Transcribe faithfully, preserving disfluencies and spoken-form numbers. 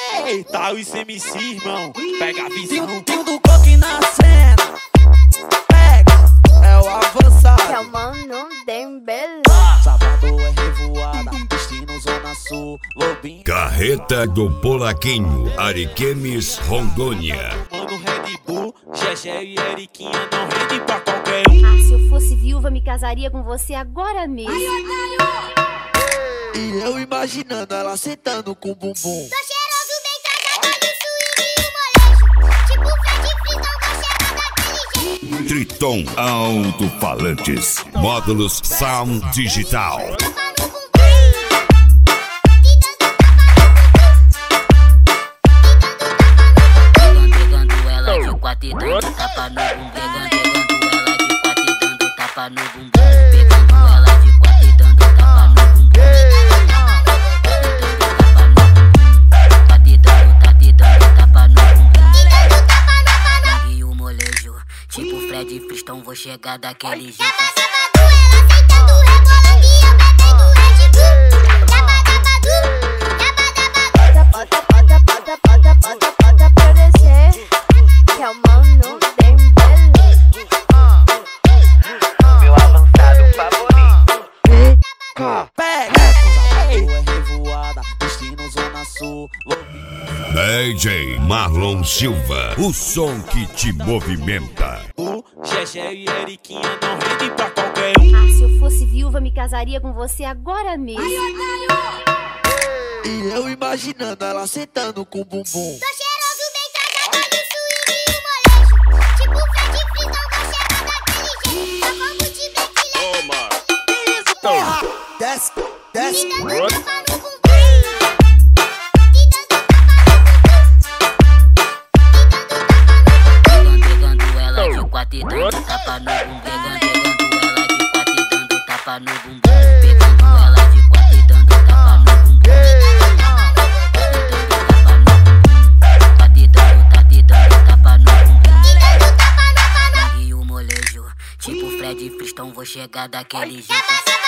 Eita, os M C, irmão, pega a visão. Tio do coque na cena, pega, é o avançado. Que é o mano Dembele. Sábado é revoada, destino Zona Sul, Lobinho. Carreta do Polaquinho, Ariquemes, Rondônia. Mano Red Bull, Gegé e Eriquinha não rende pra qualquer um. Ah, se eu fosse viúva, me casaria com você agora mesmo. E eu imaginando ela sentando com o bumbum. Tô cheiroso, bem casado, e o swing e o molejo. Tipo Fred Fricão, vou chegar daquele jeito. Triton Alto-Falantes, módulos Sound Digital. Pegando ela de quatro e dando tapa no bumbum. Pegando ela de quatro e dando tapa no bumbum. Pegando ela de quatro e dando tapa no bumbum. Quatro e dando, tá te dando tapa no bumbum. E o molejo, tipo Fred Fristão, vou chegar daquele jeito. Bota, bota, bota, bota, bota, bota pra descer. Que é o mano Dembele. Meu avançado favorito. Pega, sábado é revoada, destino Zona Sul, Lobinho. D J Marlon Silva, o som que te movimenta. O Gegé e Eriquinha não rende pra qualquer um. Ah, se eu fosse viúva, me casaria com você agora mesmo. E eu imaginando ela sentando com o bumbum. Tô cheiroso, bem casado, e o swing e o molejo. Tipo Fred Fricão, vou chegar daquele jeito. Só como de Becky. Isso, porra! Desce, desce. Me dando tapa no bumbum. Pegando ela de quatro e dando tapa no bumbum. Pegando ela de quatro e dando tapa no bumbum. Pegando ela de quatro e dando tapa no bumbum. Quatro e dando, tá te dando tapa no bumbum. E o molejo, tipo Fred Fristão, vou chegar daquele jeito.